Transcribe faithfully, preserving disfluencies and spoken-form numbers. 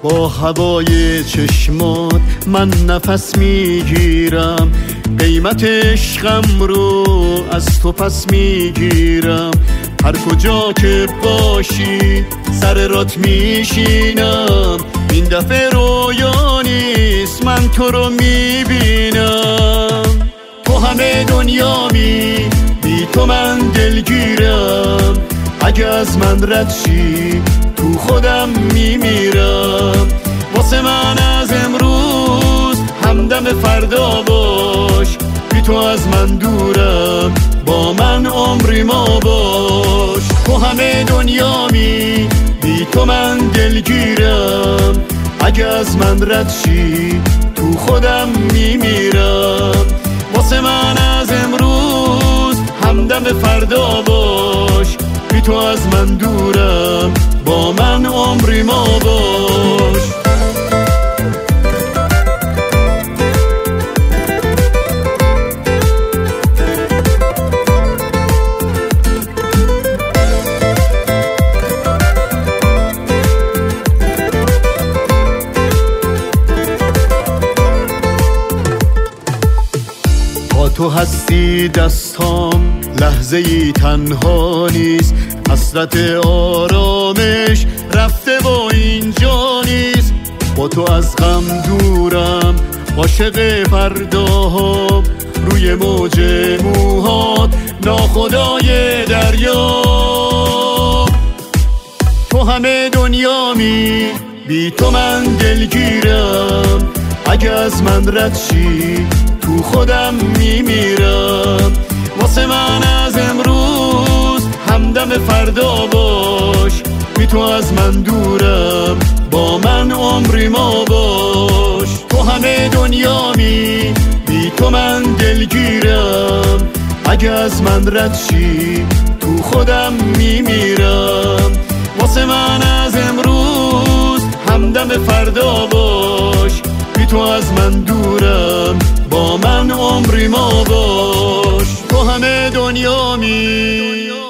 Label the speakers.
Speaker 1: با هوای چشمات من نفس میگیرم، قیمت عشقم رو از تو پس میگیرم. هر کجا که باشی سر رات میشینم، این دفعه رویا نیست من تو رو میبینم. تو همه دنیامی، بی تو من دلگیرم، اگه از من رد شی تو خودم میمیرم. واسه من از امروز همدم فردا باش، بی تو از من دورم با من عمری ما باش. تو همه دنیامی، بی تو من دلگیرم، اگه از من رد شی تو خودم میمیرم. واسه من از امروز همدم فردا باش، بی تو از من دورم با من عمری ما باش. تو هستی دستام لحظه ای تنها نیست، حسرت آرامش رفته با اینجا نیست. با تو از غم دورم، عاشق فرداها، روی موج موهات ناخدای دریا. تو همه دنیامی، بی تو من دلگیرم، اگه از من رد شی تو خودم میمیرم. واسه من از امروز همدم فردا باش، بی تو از من دورم با من عمری ما باش. تو همه دنیامی، بی تو من دلگیرم، اگه از من رد شی تو خودم میمیرم. واسه من از امروز همدم فردا باش، بی تو از من دورم با من عمری ما باش. تو همه دنیامی.